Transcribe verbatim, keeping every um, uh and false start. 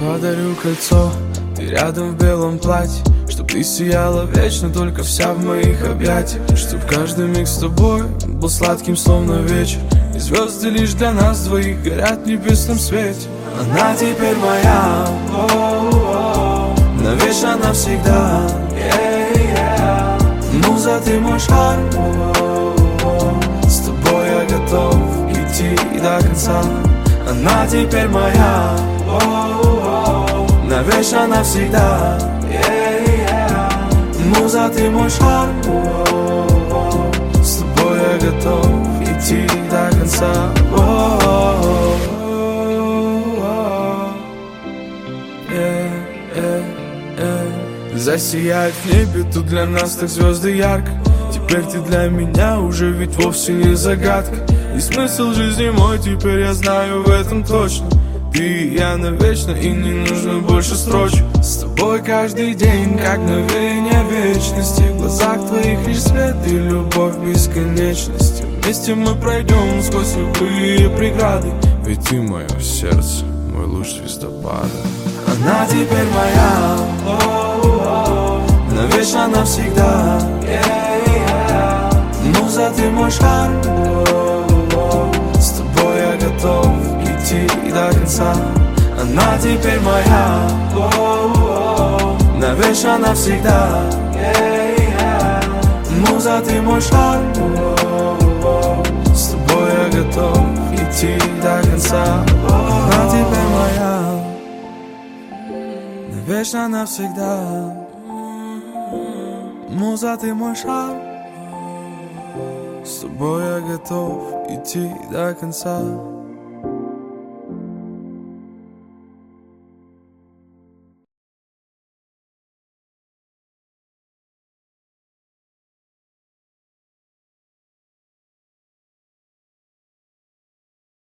подарю кольцо, ты рядом в белом платье, чтоб ты сияла вечно, только вся в моих объятиях. Чтоб каждый миг с тобой был сладким, словно вечер, и звезды лишь для нас двоих горят в небесном свете. Она теперь моя, навечно навсегда. Муза, ты мой шар, с тобой я готов идти до конца. Она теперь моя, навечно навсегда. Муза, ты мой шар, с тобой я готов идти до конца. Засияет в небе тут для нас так звезды ярко. Теперь ты для меня уже ведь вовсе не загадка. И смысл жизни мой теперь я знаю в этом точно. Ты и я навечно, и не нужно больше строчек. С тобой каждый день как мгновение вечности. В глазах твоих лишь свет и любовь бесконечности. Вместе мы пройдем сквозь любые преграды. Ведь ты мое сердце, мой луч звездопада. Она теперь моя, навечно навсегда. Муза, ты мой шар, с тобой я готов идти до конца. Она теперь моя, навечно навсегда. Муза, ты мой шар, с тобой я готов идти до конца. Она теперь моя, навечно навсегда. Муза, ты мой шар, с тобой я готов идти до конца.